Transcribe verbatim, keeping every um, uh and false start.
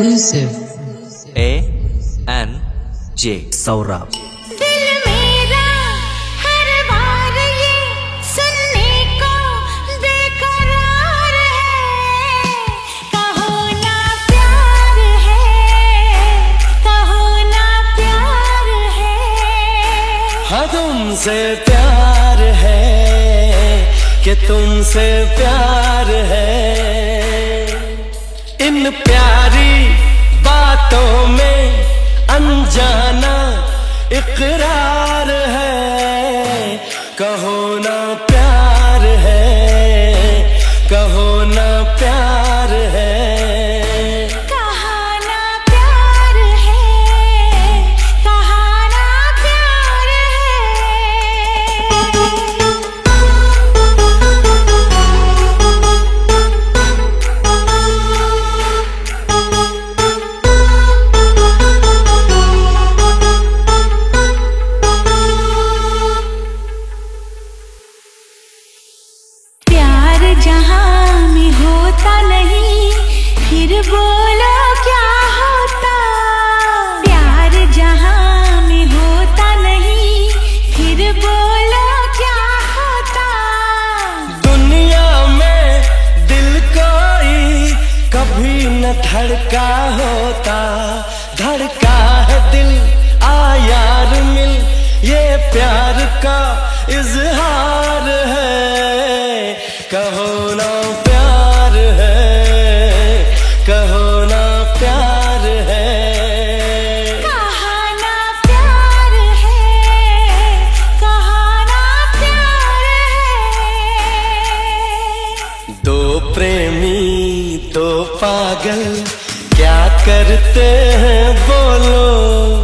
exclusive. A N J Saurabh. दिल मेरा हर बार ये सुनने को बेकरार है, कहो ना प्यार है, कहो ना प्यार है। हाँ तुमसे प्यार है कि तुमसे प्यार है। इन प्यारी बातों में अनजाना इकरार है, कहो ना प्यार है, कहो ना प्यार है। कहा ना प्यार है, कहा ना प्यार जहाँ में होता नहीं, फिर बोलो क्या होता। प्यार जहाँ में होता नहीं, फिर बोलो क्या होता। दुनिया में दिल कोई कभी न धड़का होता, धड़का है दिल आ यार मिल, ये प्यार का इजहार है, कहो ना प्यार है, कहो ना प्यार है। कहा ना प्यार है, कहा ना प्यार है। दो प्रेमी दो पागल क्या करते हैं बोलो,